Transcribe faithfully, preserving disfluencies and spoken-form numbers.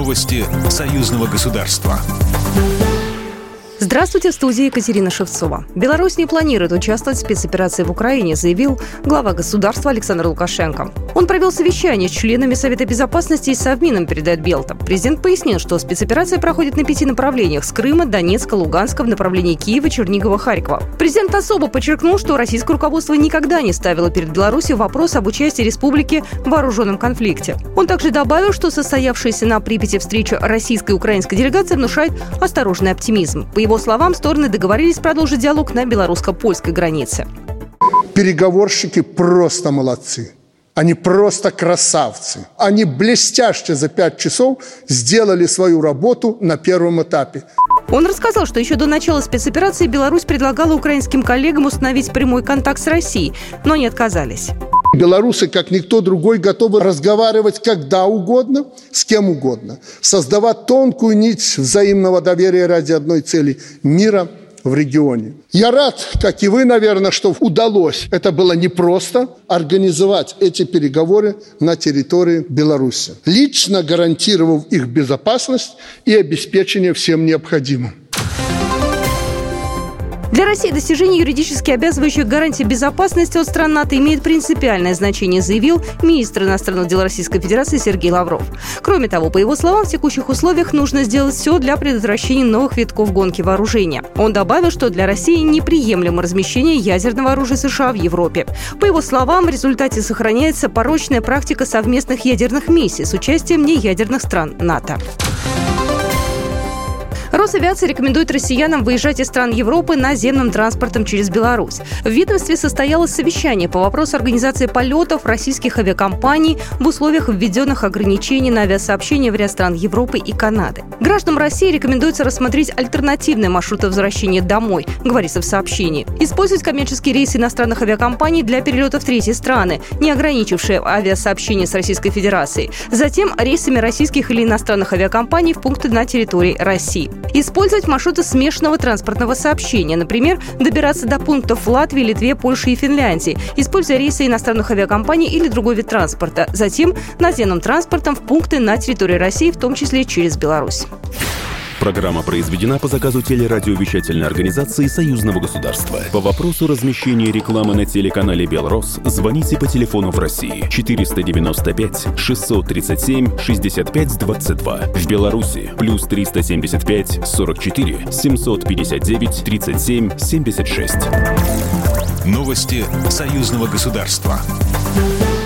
Новости союзного государства. Здравствуйте, в студии Екатерина Шевцова. Беларусь не планирует участвовать в спецоперации в Украине, заявил глава государства Александр Лукашенко. Он провел совещание с членами Совета безопасности и Совмином, передает Белта. Президент пояснил, что спецоперация проходит на пяти направлениях – с Крыма, Донецка, Луганска в направлении Киева, Чернигова, Харькова. Президент особо подчеркнул, что российское руководство никогда не ставило перед Беларусью вопрос об участии республики в вооруженном конфликте. Он также добавил, что состоявшаяся на Припяти встреча российской и украинской делегации внушает осторожный оптимизм. По его словам, стороны договорились продолжить диалог на белорусско-польской границе. Переговорщики просто молодцы. Они просто красавцы. Они блестяще за пять часов сделали свою работу на первом этапе. Он рассказал, что еще до начала спецоперации Беларусь предлагала украинским коллегам установить прямой контакт с Россией, но они отказались. Белорусы, как никто другой, готовы разговаривать когда угодно, с кем угодно, создавать тонкую нить взаимного доверия ради одной цели – мира в регионе. Я рад, как и вы, наверное, что удалось, это было непросто, организовать эти переговоры на территории Беларуси, лично гарантировав их безопасность и обеспечение всем необходимым. Для России достижение юридически обязывающих гарантий безопасности от стран НАТО имеет принципиальное значение, заявил министр иностранных дел Российской Федерации Сергей Лавров. Кроме того, по его словам, в текущих условиях нужно сделать все для предотвращения новых витков гонки вооружения. Он добавил, что для России неприемлемо размещение ядерного оружия США в Европе. По его словам, в результате сохраняется порочная практика совместных ядерных миссий с участием неядерных стран НАТО. Росавиация рекомендует россиянам выезжать из стран Европы наземным транспортом через Беларусь. В ведомстве состоялось совещание по вопросу организации полетов российских авиакомпаний в условиях введенных ограничений на авиасообщение в ряд стран Европы и Канады. Гражданам России рекомендуется рассмотреть альтернативные маршруты возвращения домой, говорится в сообщении. Использовать коммерческие рейсы иностранных авиакомпаний для перелета в третьи страны, не ограничившие авиасообщение с Российской Федерацией. Затем рейсами российских или иностранных авиакомпаний в пункты на территории России. Использовать маршруты смешанного транспортного сообщения, например, добираться до пунктов в Латвии, Литве, Польше и Финляндии, используя рейсы иностранных авиакомпаний или другой вид транспорта. Затем наземным транспортом в пункты на территории России, в том числе через Беларусь. Программа произведена по заказу телерадиовещательной организации Союзного государства. По вопросу размещения рекламы на телеканале «Белрос» звоните по телефону в России четыреста девяносто пять шестьсот тридцать семь шестьдесят пять двадцать два. В Беларуси плюс триста семьдесят пять сорок четыре семьсот пятьдесят девять тридцать семь семьдесят шесть. Новости союзного государства.